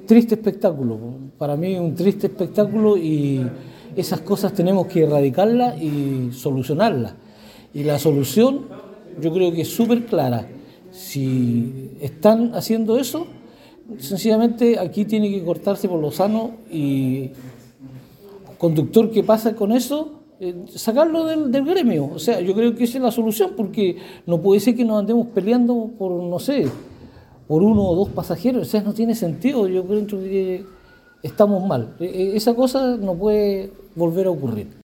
triste espectáculo, para mí un triste espectáculo y esas cosas tenemos que erradicarlas y solucionarlas. Y la solución yo creo que es súper clara. Si están haciendo eso, sencillamente aquí tiene que cortarse por lo sano y conductor que pasa con eso, sacarlo del gremio. O sea, yo creo que esa es la solución, porque no puede ser que nos andemos peleando por, no sé, por uno o dos pasajeros. O sea, no tiene sentido. Yo creo que estamos mal. Esa cosa no puede volver a ocurrir.